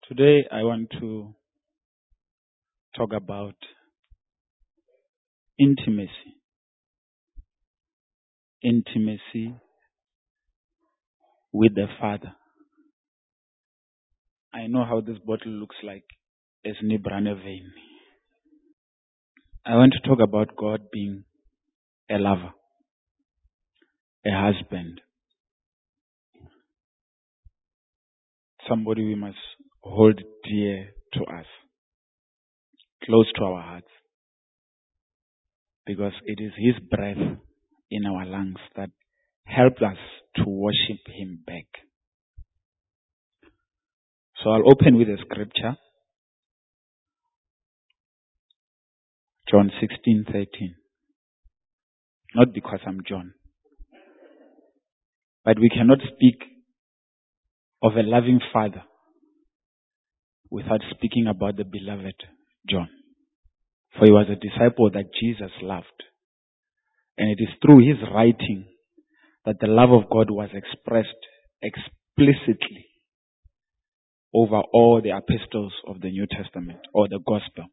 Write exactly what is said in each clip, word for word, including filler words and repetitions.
Today I want to talk about intimacy. Intimacy with the Father. I know how this bottle looks like as Nibrane vein. I want to talk about God being a lover, a husband, somebody we must hold dear to us, close to our hearts, because it is His breath in our lungs that helps us to worship Him back. So I'll open with a scripture, John sixteen thirteen. Not because I'm John, but we cannot speak of a loving Father without speaking about the beloved John. For he was a disciple that Jesus loved. And it is through his writing that the love of God was expressed explicitly over all the epistles of the New Testament or the Gospel.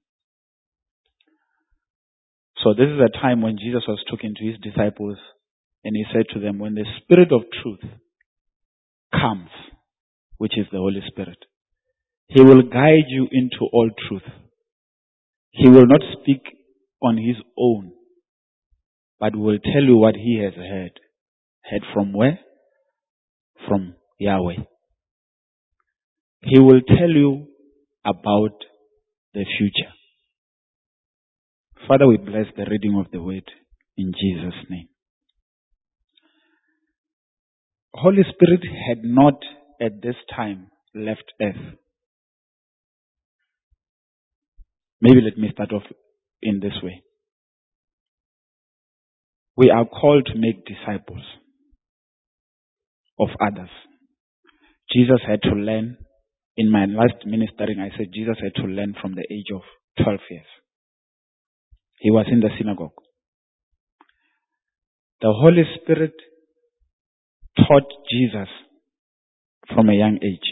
So this is a time when Jesus was talking to his disciples and he said to them, when the Spirit of truth comes, which is the Holy Spirit, He will guide you into all truth. He will not speak on his own, but will tell you what he has heard. Heard from where? From Yahweh. He will tell you about the future. Father, we bless the reading of the word in Jesus' name. Holy Spirit had not at this time left earth. Maybe let me start off in this way. We are called to make disciples of others. Jesus had to learn. In my last ministering, I said Jesus had to learn from the age of twelve years. He was in the synagogue. The Holy Spirit taught Jesus from a young age.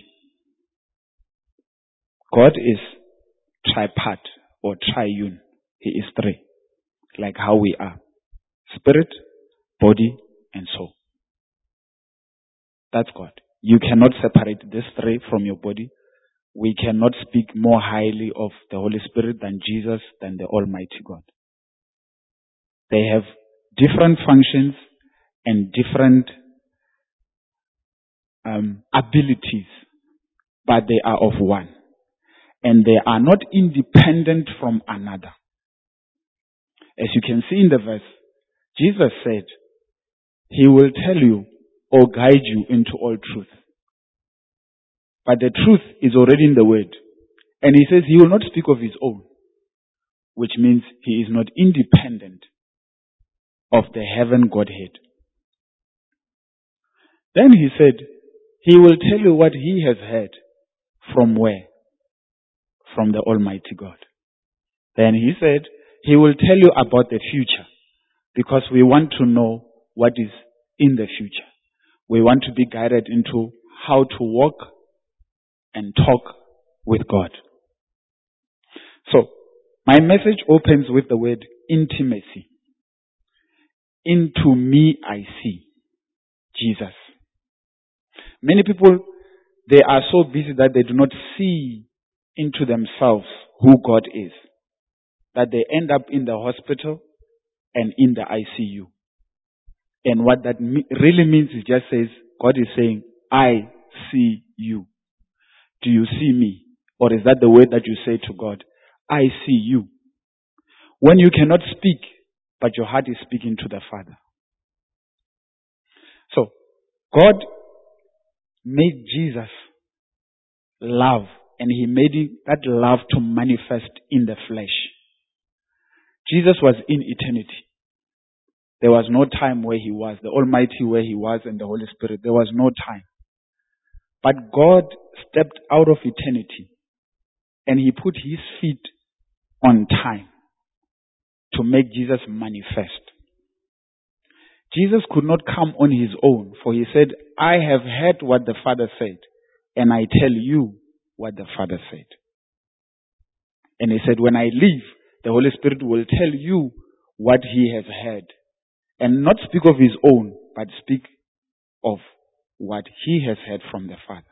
God is tripart or triune. He is three, like how we are. Spirit, body, and soul. That's God. You cannot separate these three from your body. We cannot speak more highly of the Holy Spirit than Jesus, than the Almighty God. They have different functions and different um, abilities, but they are of one. And they are not independent from another. As you can see in the verse, Jesus said, He will tell you or guide you into all truth. But the truth is already in the word. And He says He will not speak of His own, which means He is not independent of the heaven Godhead. Then He said, He will tell you what He has heard. From where? From the Almighty God. Then He said, He will tell you about the future, because we want to know what is in the future. We want to be guided into how to walk and talk with God. So, my message opens with the word intimacy. Into me I see Jesus. Many people, they are so busy that they do not see into themselves who God is, that they end up in the hospital and in the I C U. And what that really means is just says, God is saying, I see you. Do you see me? Or is that the word that you say to God? I see you. When you cannot speak, but your heart is speaking to the Father. So, God made Jesus love, and He made that love to manifest in the flesh. Jesus was in eternity. There was no time where He was, the Almighty where He was, and the Holy Spirit. There was no time. But God stepped out of eternity and He put His feet on time to make Jesus manifest. Jesus could not come on His own, for He said, I have heard what the Father said, and I tell you what the Father said. And he said, when I leave, the Holy Spirit will tell you what he has heard. And not speak of his own, but speak of what he has heard from the Father.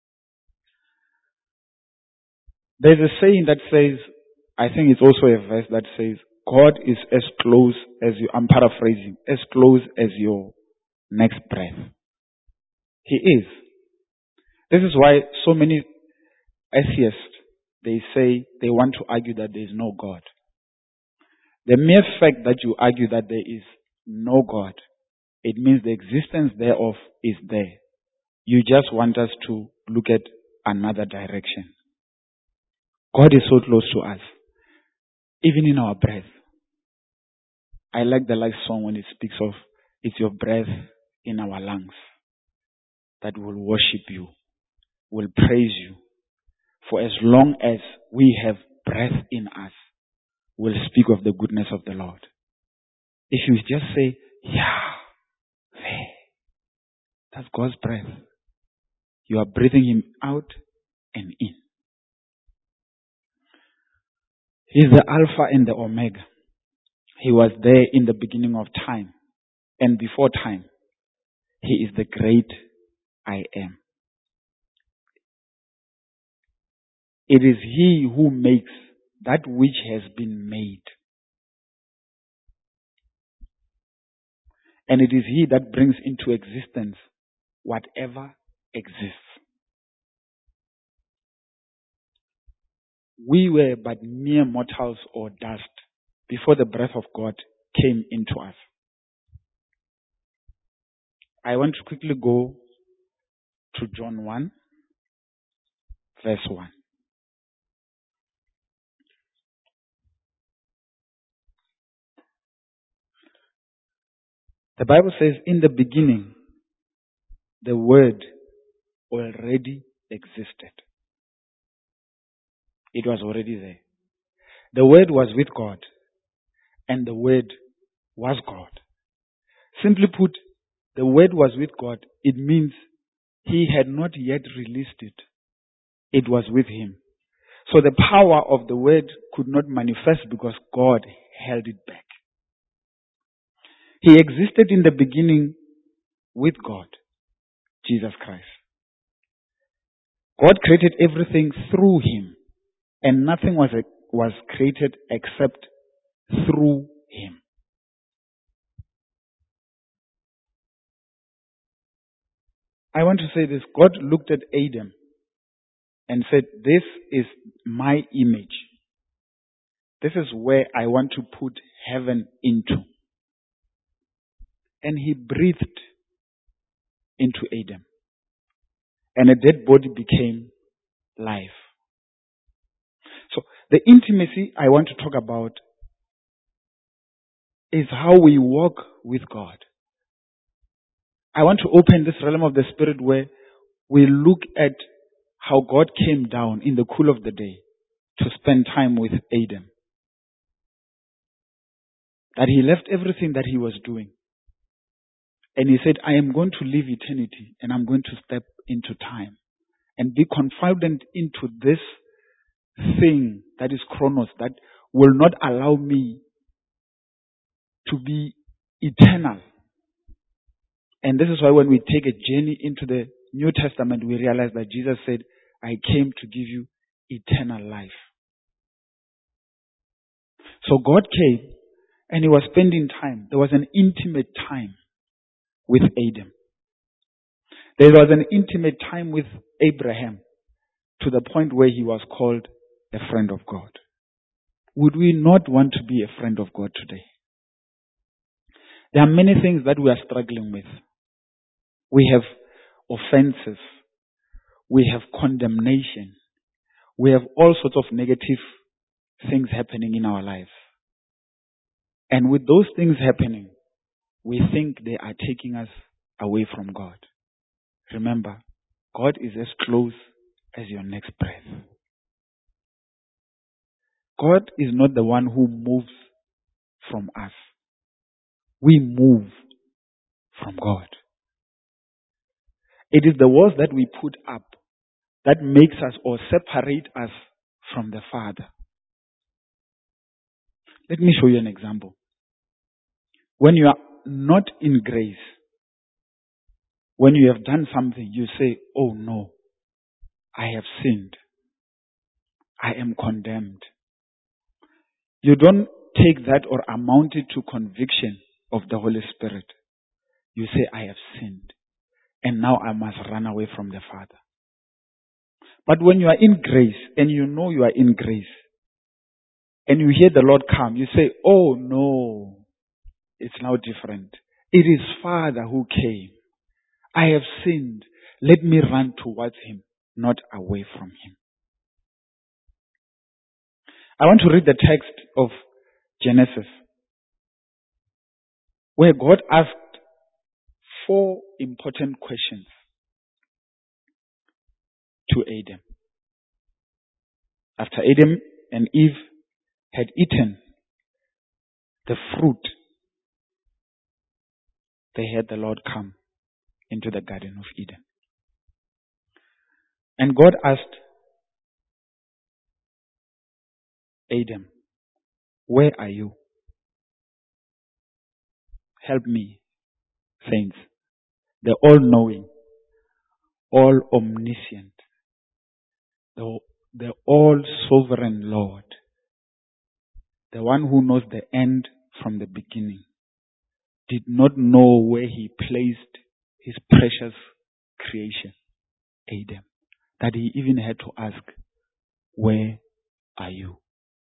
There's a saying that says, I think it's also a verse that says, God is as close as you, I'm paraphrasing, as close as your next breath. He is. This is why so many atheists, they say they want to argue that there is no God. The mere fact that you argue that there is no God, it means the existence thereof is there. You just want us to look at another direction. God is so close to us, even in our breath. I like the last song when it speaks of, it's your breath in our lungs that will worship you, will praise you. For as long as we have breath in us, we'll speak of the goodness of the Lord. If you just say, yeah, that's God's breath. You are breathing him out and in. He's the Alpha and the Omega. He was there in the beginning of time and before time. He is the great I am. It is he who makes that which has been made. And it is he that brings into existence whatever exists. We were but mere mortals or dust before the breath of God came into us. I want to quickly go to John one, verse one. The Bible says, in the beginning, the Word already existed. It was already there. The Word was with God, and the Word was God. Simply put, the Word was with God. It means he had not yet released it. It was with him. So the power of the Word could not manifest because God held it back. He existed in the beginning with God, Jesus Christ. God created everything through him, and nothing was, was created except through him. I want to say this. God looked at Adam and said, this is my image. This is where I want to put heaven into. And he breathed into Adam. And a dead body became life. So the intimacy I want to talk about is how we walk with God. I want to open this realm of the Spirit where we look at how God came down in the cool of the day to spend time with Adam. That he left everything that he was doing. And he said, I am going to leave eternity and I'm going to step into time and be confident into this thing that is Chronos that will not allow me to be eternal. And this is why when we take a journey into the New Testament, we realize that Jesus said, I came to give you eternal life. So God came and he was spending time. There was an intimate time with Adam. There was an intimate time with Abraham to the point where he was called a friend of God. Would we not want to be a friend of God today? There are many things that we are struggling with. We have offenses. We have condemnation. We have all sorts of negative things happening in our lives. And with those things happening, we think they are taking us away from God. Remember, God is as close as your next breath. God is not the one who moves from us. We move from God. It is the walls that we put up that makes us or separate us from the Father. Let me show you an example. When you are not in grace, when you have done something, you say, oh no, I have sinned. I am condemned. You don't take that or amount it to conviction of the Holy Spirit. You say, I have sinned, and now I must run away from the Father. But when you are in grace, and you know you are in grace, and you hear the Lord come, you say, oh no, it's now different. It is Father who came. I have sinned. Let me run towards Him, not away from Him. I want to read the text of Genesis, where God asked four important questions to Adam. After Adam and Eve had eaten the fruit, they had the Lord come into the Garden of Eden. And God asked Adam, where are you? Help me, saints. The all-knowing, all-omniscient, the, the all-sovereign Lord, the one who knows the end from the beginning, did not know where He placed His precious creation, Adam, that He even had to ask, where are you?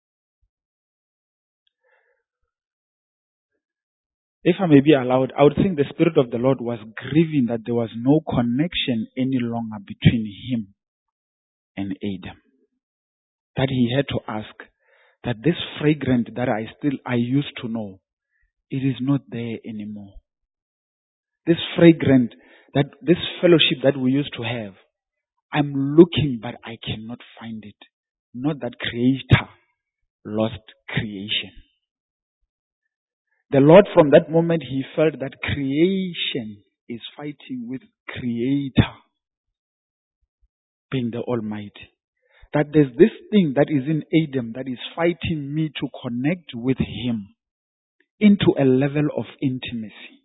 If I may be allowed, I would think the Spirit of the Lord was grieving that there was no connection any longer between Him and Adam. That He had to ask that this fragrance that I still, I used to know, it is not there anymore. This fragrance, that this fellowship that we used to have, I'm looking but I cannot find it. Not that Creator lost creation. The Lord, from that moment, He felt that creation is fighting with Creator, being the Almighty. That there's this thing that is in Adam that is fighting me to connect with Him into a level of intimacy.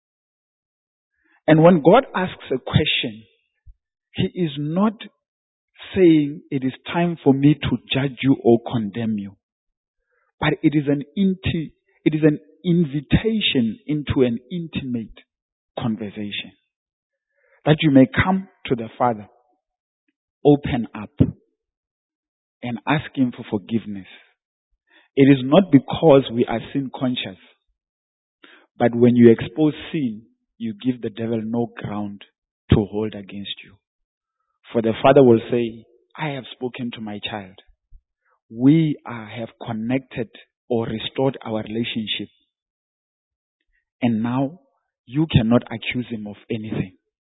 And when God asks a question, He is not saying it is time for me to judge you or condemn you. But it is an inti- it is an invitation into an intimate conversation. That you may come to the Father, open up, and ask Him for forgiveness. It is not because we are sin conscious, but when you expose sin, you give the devil no ground to hold against you. For the Father will say, I have spoken to my child. We are, have connected or restored our relationship. And now you cannot accuse him of anything.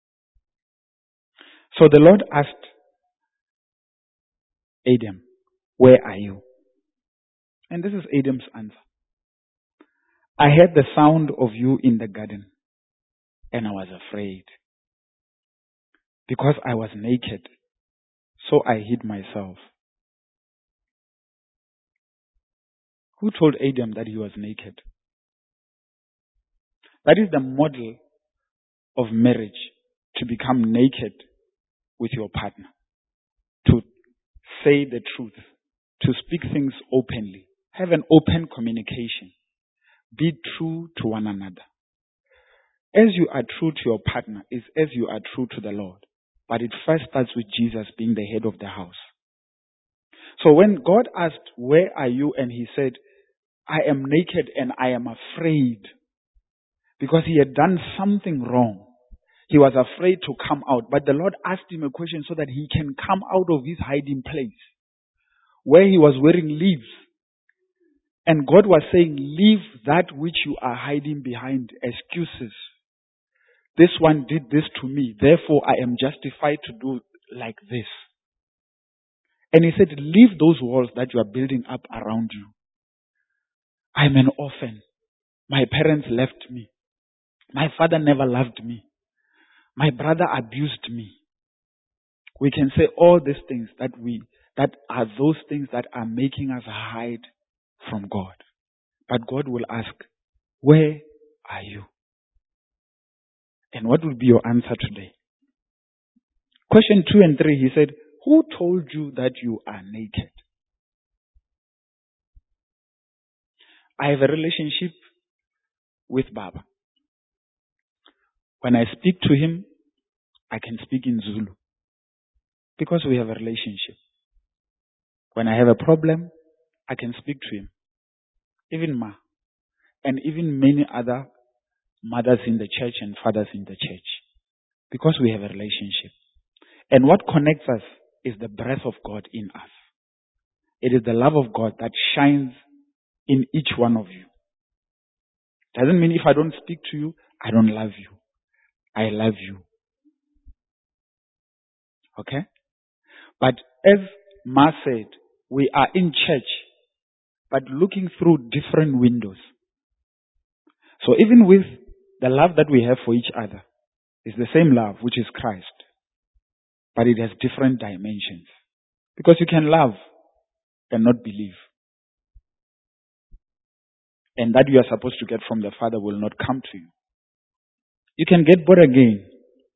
So the Lord asked Adam, where are you? And this is Adam's answer. I heard the sound of you in the garden, and I was afraid, because I was naked, so I hid myself. Who told Adam that he was naked? That is the model of marriage, to become naked with your partner, to say the truth, to speak things openly, have an open communication, be true to one another. As you are true to your partner is as you are true to the Lord. But it first starts with Jesus being the head of the house. So when God asked, where are you? And he said, I am naked and I am afraid. Because he had done something wrong. He was afraid to come out. But the Lord asked him a question so that he can come out of his hiding place, where he was wearing leaves. And God was saying, leave that which you are hiding behind, excuses. This one did this to me, therefore I am justified to do like this. And he said, leave those walls that you are building up around you. I'm an orphan. My parents left me. My father never loved me. My brother abused me. We can say all these things that we, that are those things that are making us hide from God. But God will ask, where are you? And what will be your answer today? Question two and three, he said, who told you that you are naked? I have a relationship with Baba. When I speak to him, I can speak in Zulu because we have a relationship. When I have a problem, I can speak to him. Even Ma. And even many other mothers in the church and fathers in the church. Because we have a relationship. And what connects us is the breath of God in us. It is the love of God that shines in each one of you. Doesn't mean if I don't speak to you, I don't love you. I love you. Okay? But as Ma said, we are in church, but looking through different windows. So even with the love that we have for each other, it's the same love, which is Christ. But it has different dimensions. Because you can love and not believe. And that you are supposed to get from the Father will not come to you. You can get born again.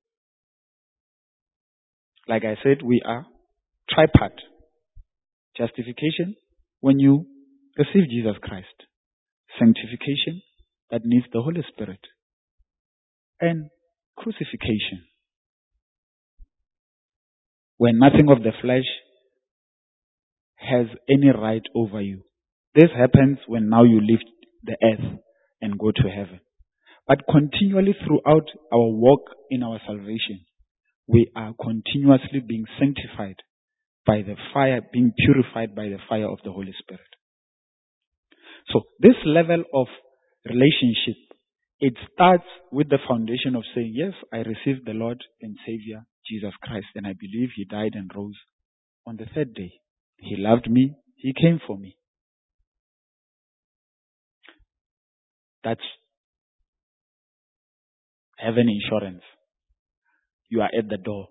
Like I said, we are tripart. Justification, when you receive Jesus Christ. Sanctification, that needs the Holy Spirit. And crucifixion, when nothing of the flesh has any right over you. This happens when now you leave the earth and go to heaven. But continually throughout our walk in our salvation, we are continuously being sanctified by the fire, being purified by the fire of the Holy Spirit. So this level of relationship, it starts with the foundation of saying, yes, I received the Lord and Savior, Jesus Christ, and I believe He died and rose on the third day. He loved me. He came for me. That's heaven insurance. You are at the door.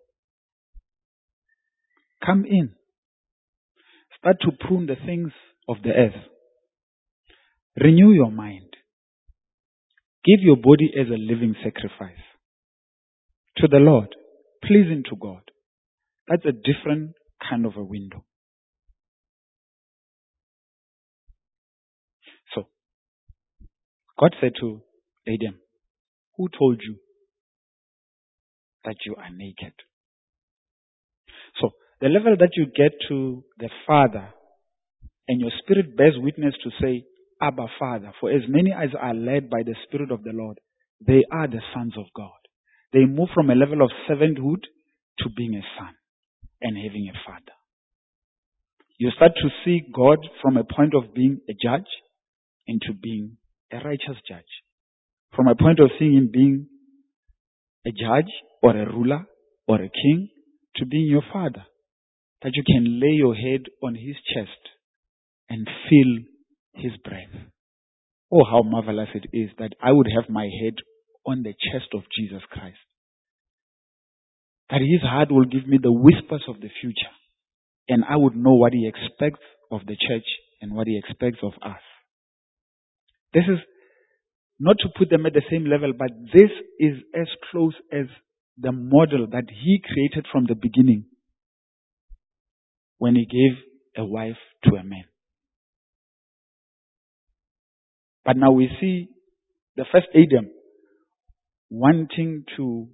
Come in. Start to prune the things of the earth. Renew your mind. Give your body as a living sacrifice to the Lord, pleasing to God. That's a different kind of a window. So, God said to Adam, who told you that you are naked? So, the level that you get to the Father, and your spirit bears witness to say, Abba, Father, for as many as are led by the Spirit of the Lord, they are the sons of God. They move from a level of servanthood to being a son and having a father. You start to see God from a point of being a judge into being a righteous judge. From a point of seeing Him being a judge or a ruler or a king to being your father. That you can lay your head on His chest and feel His breath. Oh, how marvelous it is that I would have my head on the chest of Jesus Christ. That His heart will give me the whispers of the future. And I would know what He expects of the church and what He expects of us. This is not to put them at the same level, but this is as close as the model that He created from the beginning when He gave a wife to a man. But now we see the first Adam wanting to,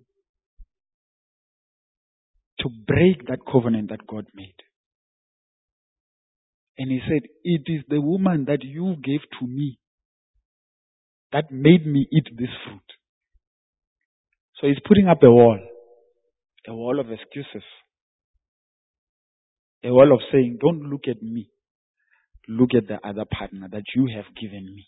to break that covenant that God made. And he said, it is the woman that you gave to me that made me eat this fruit. So he's putting up a wall, a wall of excuses, a wall of saying, don't look at me, look at the other partner that you have given me.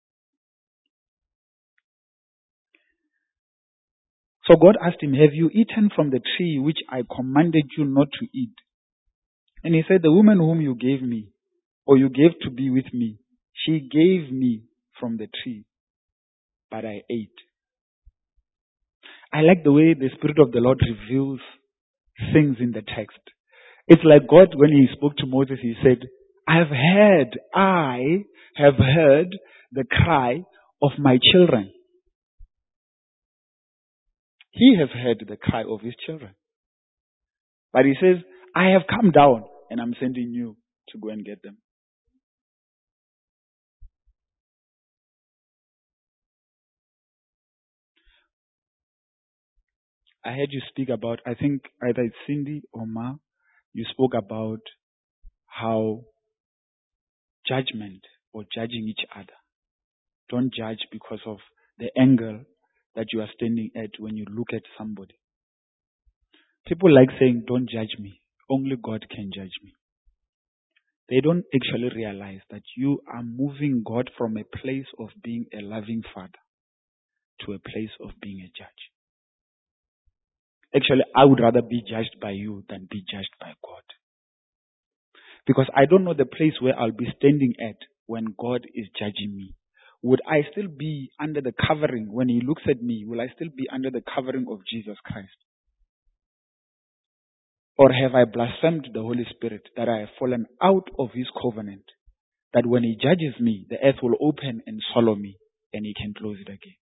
So God asked him, have you eaten from the tree which I commanded you not to eat? And he said, the woman whom you gave me, or you gave to be with me, she gave me from the tree, but I ate. I like the way the Spirit of the Lord reveals things in the text. It's like God, when he spoke to Moses, he said, I have heard, I have heard the cry of my children. He has heard the cry of his children. But he says, I have come down and I'm sending you to go and get them. I heard you speak about, I think either it's Cindy or Ma, you spoke about how judgment or judging each other. Don't judge because of the angle that you are standing at when you look at somebody. People like saying, don't judge me. Only God can judge me. They don't actually realize that you are moving God from a place of being a loving father to a place of being a judge. Actually, I would rather be judged by you than be judged by God. Because I don't know the place where I'll be standing at when God is judging me. Would I still be under the covering when he looks at me? Will I still be under the covering of Jesus Christ? Or have I blasphemed the Holy Spirit that I have fallen out of his covenant? That when he judges me, the earth will open and swallow me and he can close it again.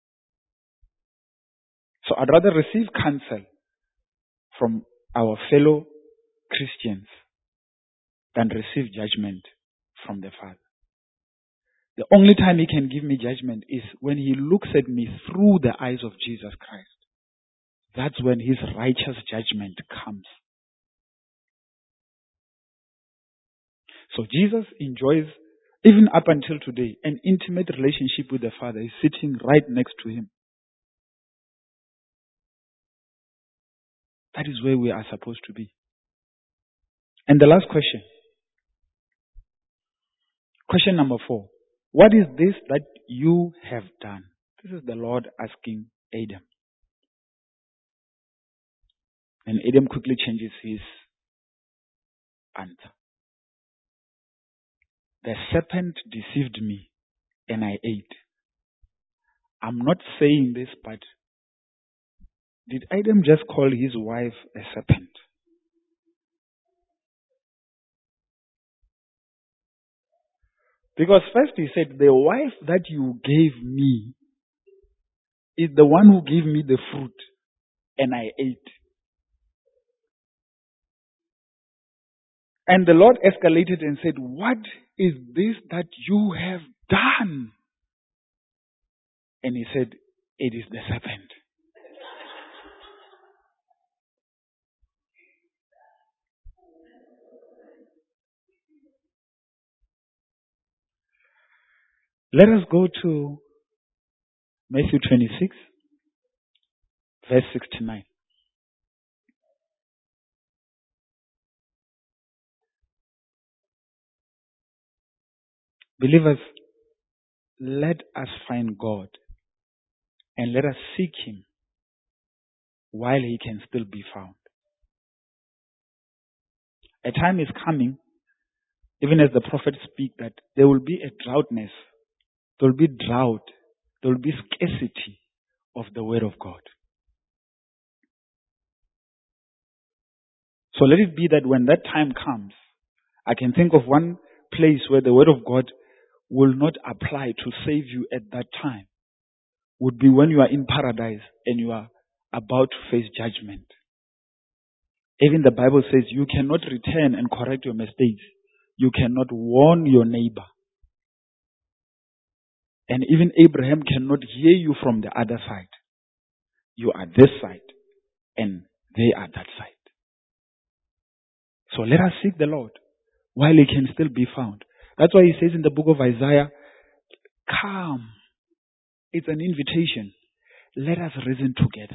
So I'd rather receive counsel from our fellow Christians than receive judgment from the Father. The only time he can give me judgment is when he looks at me through the eyes of Jesus Christ. That's when his righteous judgment comes. So Jesus enjoys, even up until today, an intimate relationship with the Father. He's sitting right next to him. That is where we are supposed to be. And the last question. Question number four. What is this that you have done? This is the Lord asking Adam. And Adam quickly changes his answer. The serpent deceived me and I ate. I'm not saying this, but did Adam just call his wife a serpent? Because first he said, the wife that you gave me is the one who gave me the fruit and I ate. And the Lord escalated and said, what is this that you have done? And he said, it is the serpent. Let us go to Matthew twenty-six, verse sixty-nine. Believers, let us find God and let us seek him while he can still be found. A time is coming, even as the prophets speak, that there will be a droughtness, there will be drought, there will be scarcity of the word of God. So let it be that when that time comes, I can think of one place where the word of God will not apply to save you at that time. Would be when you are in paradise and you are about to face judgment. Even the Bible says you cannot return and correct your mistakes. You cannot warn your neighbor. And even Abraham cannot hear you from the other side. You are this side and they are that side. So let us seek the Lord while he can still be found. That's why he says in the book of Isaiah, come. It's an invitation. Let us reason together.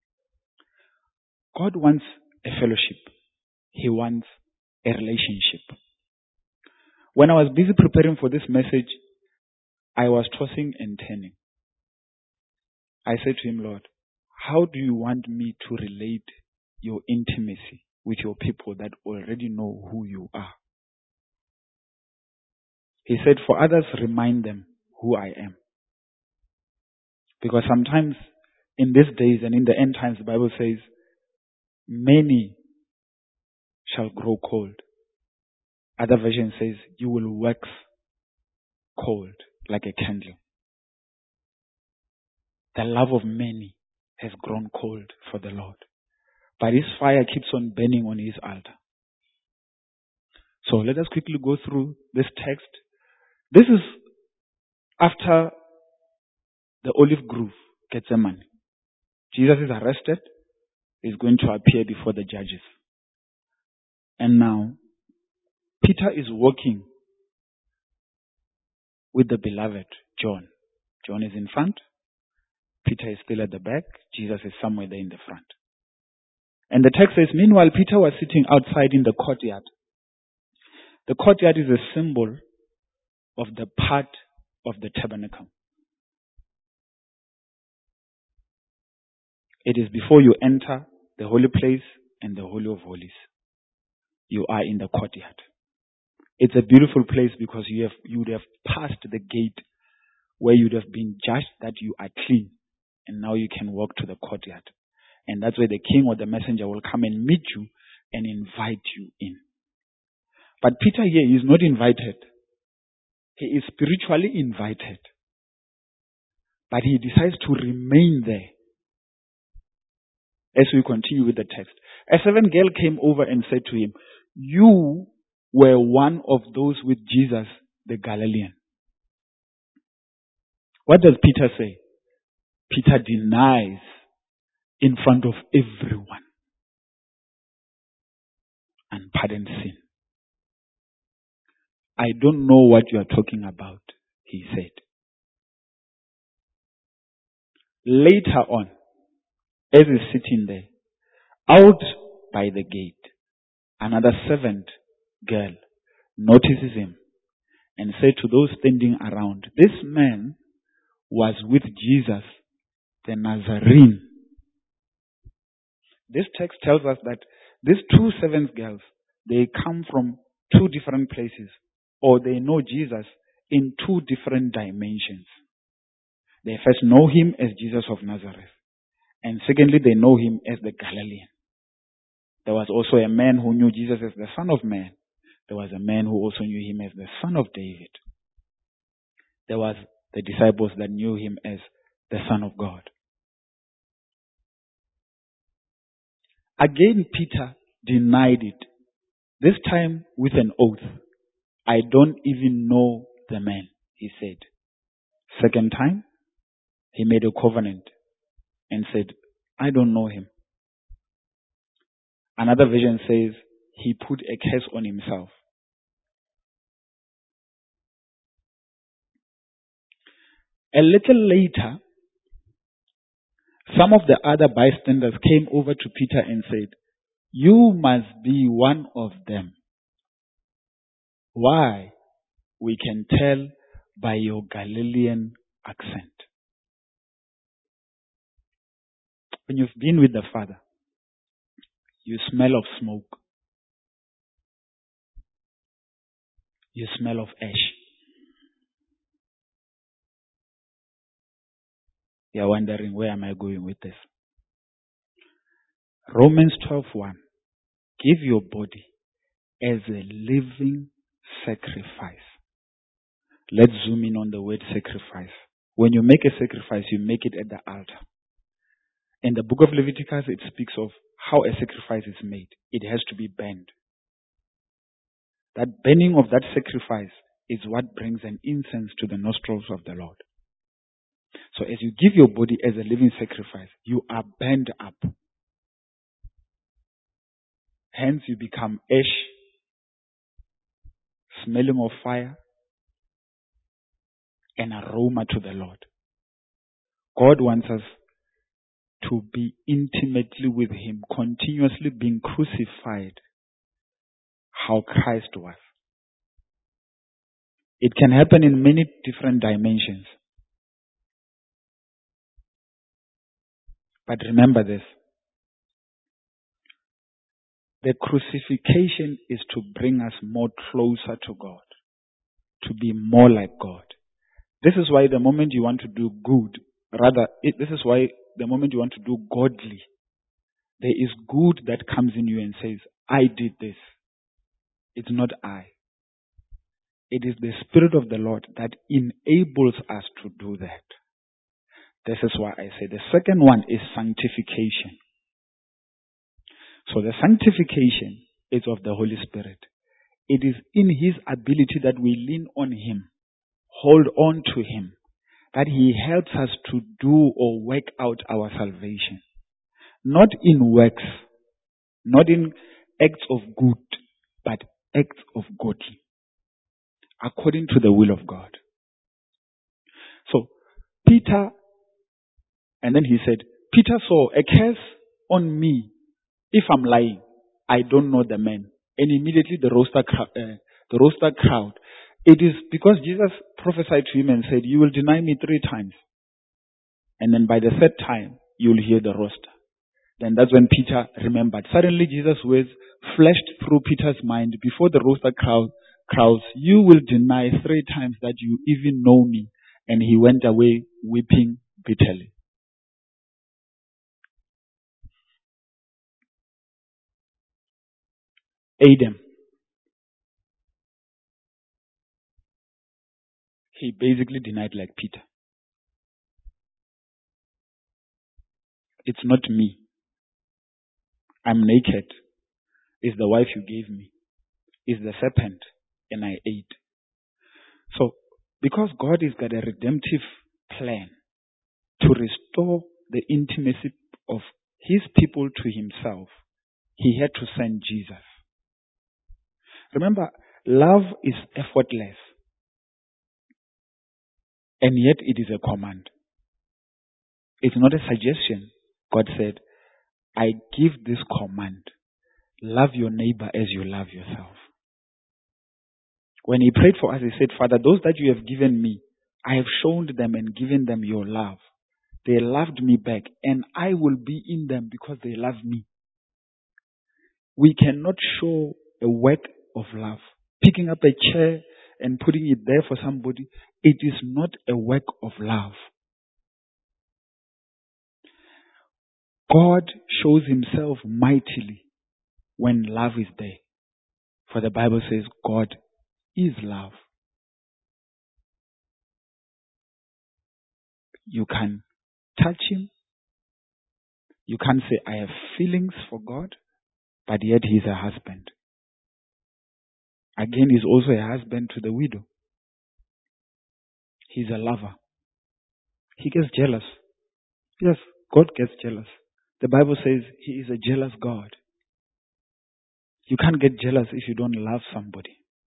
God wants a fellowship. He wants a relationship. When I was busy preparing for this message, I was tossing and turning. I said to him, Lord, how do you want me to relate your intimacy with your people that already know who you are? He said, for others, remind them who I am. Because sometimes in these days and in the end times, the Bible says, many shall grow cold. Other version says, you will wax cold like a candle. The love of many has grown cold for the Lord. But his fire keeps on burning on his altar. So let us quickly go through this text. This is after the olive grove, Gethsemane. Jesus is arrested. He's going to appear before the judges. And now, Peter is walking with the beloved John. John is in front. Peter is still at the back. Jesus is somewhere there in the front. And the text says, meanwhile, Peter was sitting outside in the courtyard. The courtyard is a symbol of the part of the tabernacle. It is before you enter the holy place and the Holy of Holies. You are in the courtyard. It's a beautiful place because you have you would have passed the gate where you would have been judged that you are clean. And now you can walk to the courtyard. And that's where the king or the messenger will come and meet you and invite you in. But Peter here is not invited. He is spiritually invited. But he decides to remain there. As we continue with the text. A servant girl came over and said to him, you were one of those with Jesus, the Galilean. What does Peter say? Peter denies in front of everyone and pardons sin. I don't know what you are talking about, he said. Later on, as he's sitting there, out by the gate, another servant girl notices him and said to those standing around, this man was with Jesus, the Nazarene. This text tells us that these two servant girls, they come from two different places, or they know Jesus in two different dimensions. They first know him as Jesus of Nazareth. And secondly, they know him as the Galilean. There was also a man who knew Jesus as the Son of Man. There was a man who also knew him as the Son of David. There was the disciples that knew him as the Son of God. Again, Peter denied it. This time with an oath. I don't even know the man, he said. Second time, he made a covenant and said, I don't know him. Another version says he put a curse on himself. A little later, some of the other bystanders came over to Peter and said, you must be one of them. Why? We can tell by your Galilean accent. When you've been with the Father, you smell of smoke. You smell of ash. You're wondering, where am I going with this? Romans twelve one. Give your body as a living sacrifice. Let's zoom in on the word sacrifice. When you make a sacrifice, you make it at the altar. In the book of Leviticus, it speaks of how a sacrifice is made. It has to be burned. That burning of that sacrifice is what brings an incense to the nostrils of the Lord. So as you give your body as a living sacrifice, you are burned up. Hence you become ash, smelling of fire, an aroma to the Lord. God wants us to be intimately with him, continuously being crucified, how Christ was. It can happen in many different dimensions. But remember this. The crucifixion is to bring us more closer to God, to be more like God. This is why the moment you want to do good, rather, it, this is why the moment you want to do godly, there is good that comes in you and says, I did this. It's not I. It is the Spirit of the Lord that enables us to do that. This is why I say the second one is sanctification. So the sanctification is of the Holy Spirit. It is in His ability that we lean on Him, hold on to Him, that He helps us to do or work out our salvation. Not in works, not in acts of good, but acts of godly, according to the will of God. So, Peter, and then he said, Peter saw a curse on me if I'm lying. I don't know the man. And immediately the roaster, uh, the roaster crowd. It is because Jesus prophesied to him and said, you will deny me three times. And then by the third time, you will hear the roaster. Then that's when Peter remembered. Suddenly Jesus' words flashed through Peter's mind before the roaster crowd, crowds. You will deny three times that you even know me. And he went away weeping bitterly. Adam. He basically denied like Peter. It's not me. I'm naked. It's the wife you gave me. It's the serpent, and I ate. So, because God has got a redemptive plan to restore the intimacy of His people to Himself, He had to send Jesus. Remember, love is effortless, and yet it is a command. It's not a suggestion. God said, I give this command. Love your neighbor as you love yourself. When He prayed for us, He said, Father, those that you have given me, I have shown them and given them your love. They loved me back, and I will be in them because they love me. We cannot show a work of love. Picking up a chair and putting it there for somebody, it is not a work of love. God shows Himself mightily when love is there. For the Bible says God is love. You can touch Him. You can't say, I have feelings for God, but yet He's a husband. Again, He's also a husband to the widow. He's a lover. He gets jealous. Yes, God gets jealous. The Bible says He is a jealous God. You can't get jealous if you don't love somebody.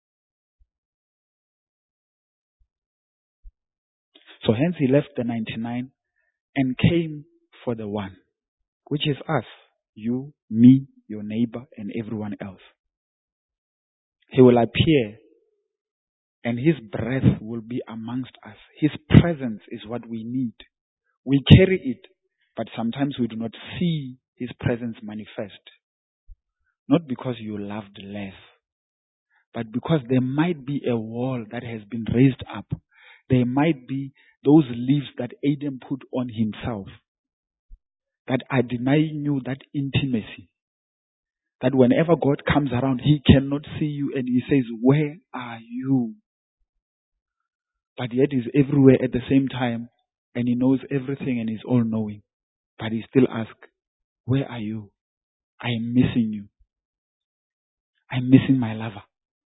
So hence He left the ninety-nine and came for the one, which is us, you, me, your neighbor, and everyone else. He will appear and His breath will be amongst us. His presence is what we need. We carry it, but sometimes we do not see His presence manifest. Not because you loved less, but because there might be a wall that has been raised up. There might be those leaves that Adam put on himself that are denying you that intimacy. That whenever God comes around, He cannot see you and He says, where are you? But yet He's everywhere at the same time and He knows everything and He's all-knowing. But He still asks, where are you? I am missing you. I'm missing my lover.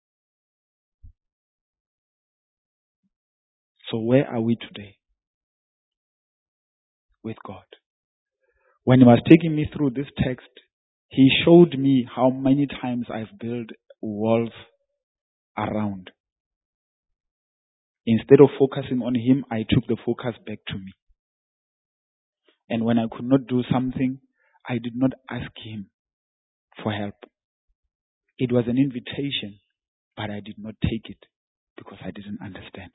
So where are we today with God? When He was taking me through this text, He showed me how many times I've built walls around. Instead of focusing on Him, I took the focus back to me. And when I could not do something, I did not ask Him for help. It was an invitation, but I did not take it because I didn't understand.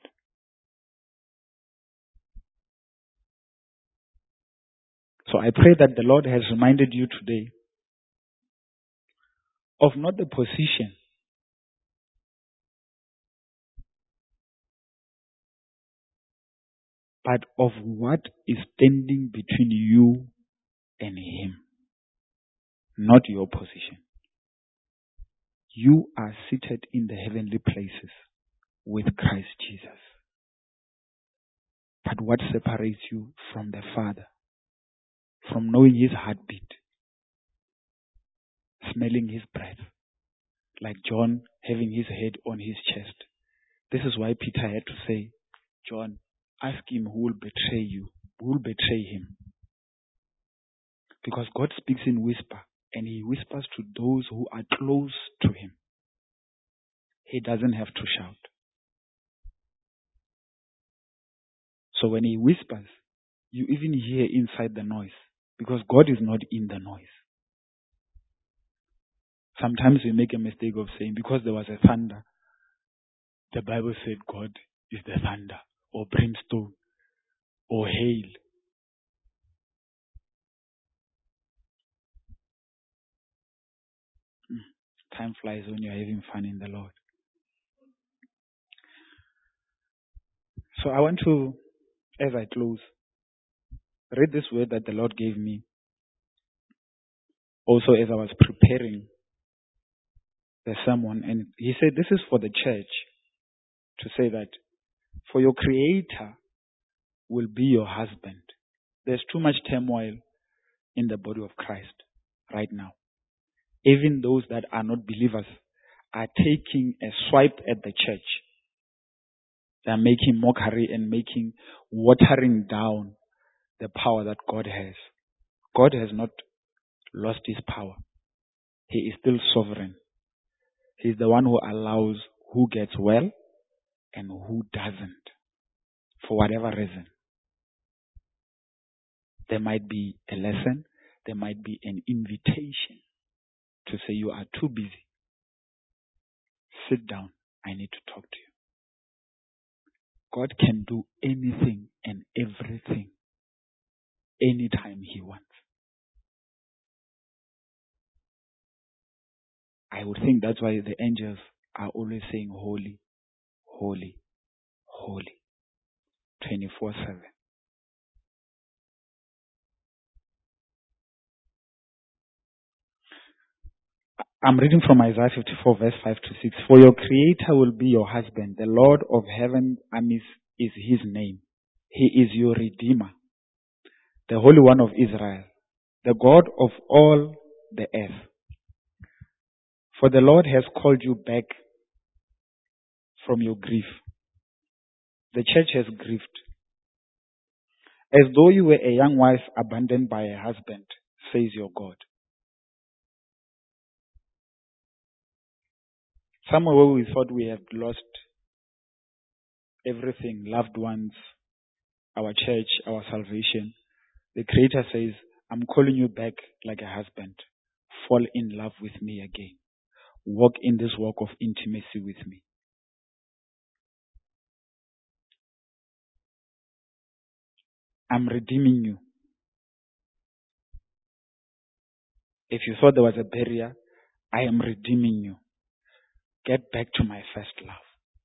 So I pray that the Lord has reminded you today of not the position, but of what is standing between you and Him. not your position. You are seated in the heavenly places with Christ Jesus. But what separates you from the Father? From knowing his heartbeat, smelling his breath, like John having his head on his chest. This is why Peter had to say, John, ask him who will betray you, who will betray him. Because God speaks in whisper, and he whispers to those who are close to him. He doesn't have to shout. So when he whispers, you even hear inside the noise, because God is not in the noise. Sometimes we make a mistake of saying, because there was a thunder, the Bible said God is the thunder, or brimstone, or hail. Time flies when you're having fun in the Lord. So I want to, as I close, read this word that the Lord gave me. Also as I was preparing the sermon, and he said this is for the church to say that for your Creator will be your husband. There's too much turmoil in the body of Christ right now. Even those that are not believers are taking a swipe at the church. They are making mockery and making, watering down the power that God has. God has not lost his power. He is still sovereign. He is the one who allows who gets well and who doesn't, for whatever reason. There might be a lesson, there might be an invitation to say you are too busy. Sit down, I need to talk to you. God can do anything and everything anytime he wants. I would think that's why the angels are always saying holy, holy, holy, twenty-four seven. I'm reading from Isaiah fifty-four verse five to six. For your Creator will be your husband. The Lord of heaven armies is his name. He is your Redeemer, the Holy One of Israel, the God of all the earth. For the Lord has called you back from your grief. The church has grieved. As though you were a young wife abandoned by a husband, says your God. Somewhere where we thought we had lost everything, loved ones, our church, our salvation, the Creator says, I'm calling you back like a husband. Fall in love with me again. Walk in this walk of intimacy with me. I'm redeeming you. If you thought there was a barrier, I am redeeming you. Get back to my first love.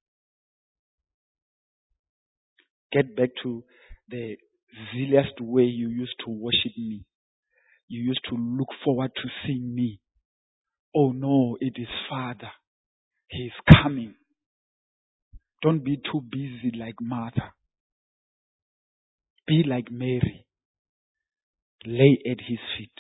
Get back to the zealous way you used to worship me. You used to look forward to seeing me. Oh no, it is Father. He is coming. Don't be too busy like Martha. Be like Mary. Lay at his feet.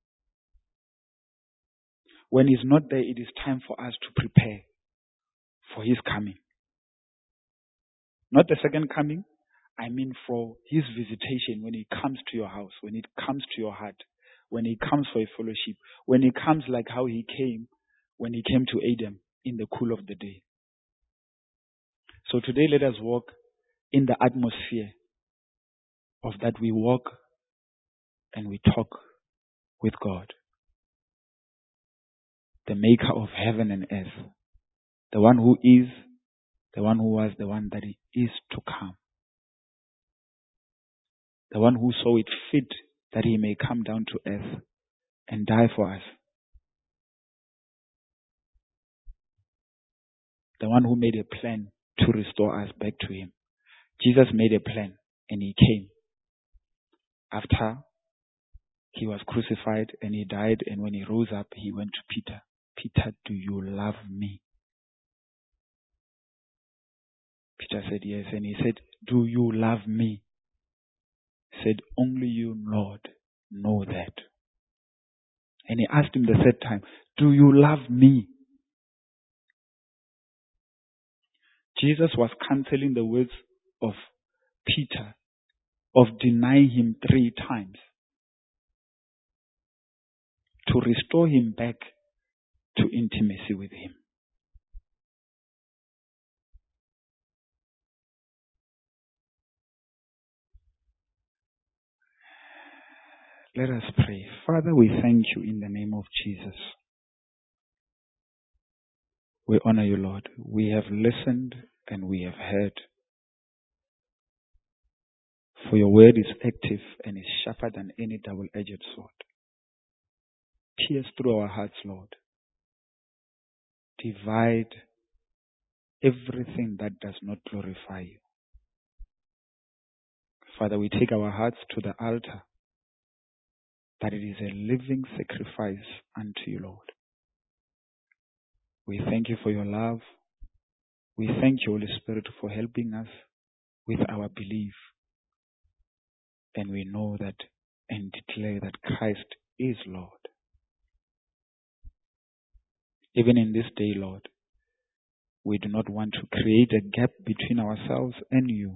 When he's not there, it is time for us to prepare for his coming. Not the second coming, I mean for his visitation when he comes to your house, when it comes to your heart, when he comes for a fellowship, when he comes like how he came when he came to Adam in the cool of the day. So today let us walk in the atmosphere of that we walk and we talk with God, the maker of heaven and earth, the one who is, the one who was, the one that is to come, the one who saw it fit that he may come down to earth and die for us, the one who made a plan to restore us back to him. Jesus made a plan and he came after He was crucified and he died, and when he rose up, he went to Peter. Peter, do you love me? Peter said yes, and he said, do you love me? He said, only you, Lord, know that. And he asked him the third time, do you love me? Jesus was canceling the words of Peter of denying him three times to restore him back to intimacy with him. Let us pray. Father, we thank you in the name of Jesus. We honor you, Lord. We have listened and we have heard. For your word is active and is sharper than any double-edged sword. Pierce through our hearts, Lord. Divide everything that does not glorify you. Father, we take our hearts to the altar, that it is a living sacrifice unto you, Lord. We thank you for your love. We thank you, Holy Spirit, for helping us with our belief. And we know that and declare that Christ is Lord. Even in this day, Lord, we do not want to create a gap between ourselves and you.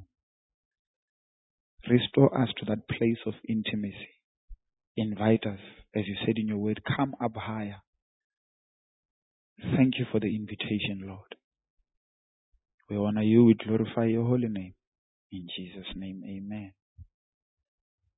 Restore us to that place of intimacy. Invite us, as you said in your word, come up higher. Thank you for the invitation, Lord. We honor you, we glorify your holy name. In Jesus' name, amen.